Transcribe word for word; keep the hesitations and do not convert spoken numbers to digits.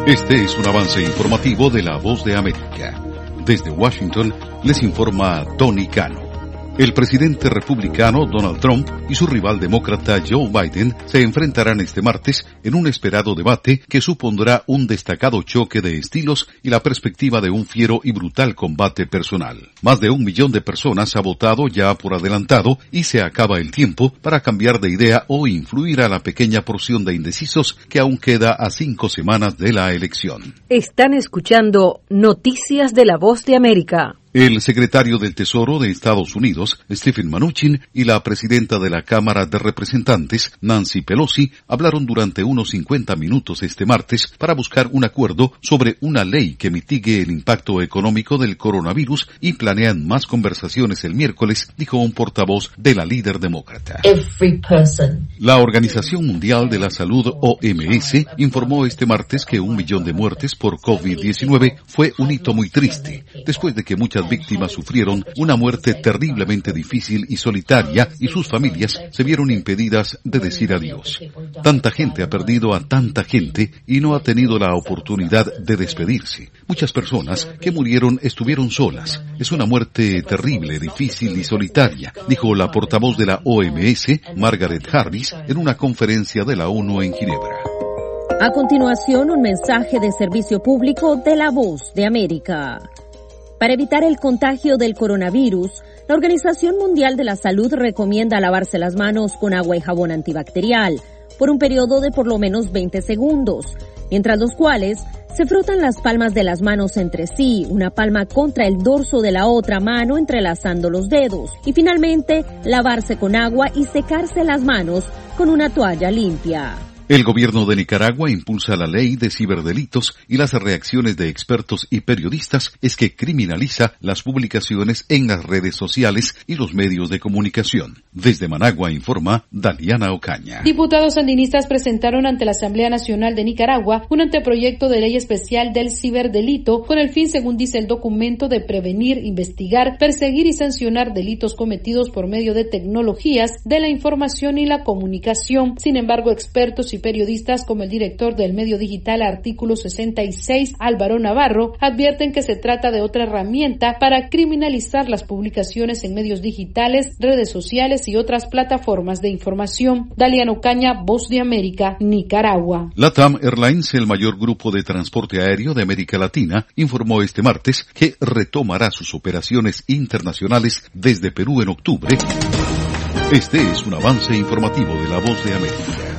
Este es un avance informativo de La Voz de América. Desde Washington les informa Tony Cano. El presidente republicano Donald Trump y su rival demócrata Joe Biden se enfrentarán este martes en un esperado debate que supondrá un destacado choque de estilos y la perspectiva de un fiero y brutal combate personal. Más de un millón de personas ha votado ya por adelantado y se acaba el tiempo para cambiar de idea o influir a la pequeña porción de indecisos que aún queda a cinco semanas de la elección. Están escuchando Noticias de La Voz de América. El secretario del Tesoro de Estados Unidos, Stephen Mnuchin, y la presidenta de la Cámara de Representantes, Nancy Pelosi, hablaron durante unos cincuenta minutos este martes para buscar un acuerdo sobre una ley que mitigue el impacto económico del coronavirus y planean más conversaciones el miércoles, dijo un portavoz de la líder demócrata. Every person. La Organización Mundial de la Salud, O M S, informó este martes que un millón de muertes por COVID diecinueve fue un hito muy triste, después de que muchas víctimas sufrieron una muerte terriblemente difícil y solitaria y sus familias se vieron impedidas de decir adiós. Tanta gente ha perdido a tanta gente y no ha tenido la oportunidad de despedirse. Muchas personas que murieron estuvieron solas. Es una muerte terrible, difícil y solitaria, dijo la portavoz de la O M S, Margaret Harris, en una conferencia de la ONU en Ginebra. A continuación, un mensaje de servicio público de La Voz de América. Para evitar el contagio del coronavirus, la Organización Mundial de la Salud recomienda lavarse las manos con agua y jabón antibacterial por un periodo de por lo menos veinte segundos, mientras los cuales se frotan las palmas de las manos entre sí, una palma contra el dorso de la otra mano entrelazando los dedos, y finalmente lavarse con agua y secarse las manos con una toalla limpia. El gobierno de Nicaragua impulsa la ley de ciberdelitos y las reacciones de expertos y periodistas es que criminaliza las publicaciones en las redes sociales y los medios de comunicación. Desde Managua informa Daliana Ocaña. Diputados sandinistas presentaron ante la Asamblea Nacional de Nicaragua un anteproyecto de ley especial del ciberdelito con el fin, según dice el documento, de prevenir, investigar, perseguir y sancionar delitos cometidos por medio de tecnologías de la información y la comunicación. Sin embargo, expertos y periodistas como el director del medio digital Artículo sesenta y seis, Álvaro Navarro, advierten que se trata de otra herramienta para criminalizar las publicaciones en medios digitales, redes sociales y otras plataformas de información. Daliana Ocaña, Voz de América, Nicaragua. LATAM Airlines, el mayor grupo de transporte aéreo de América Latina, informó este martes que retomará sus operaciones internacionales desde Perú en octubre. Este es un avance informativo de La Voz de América.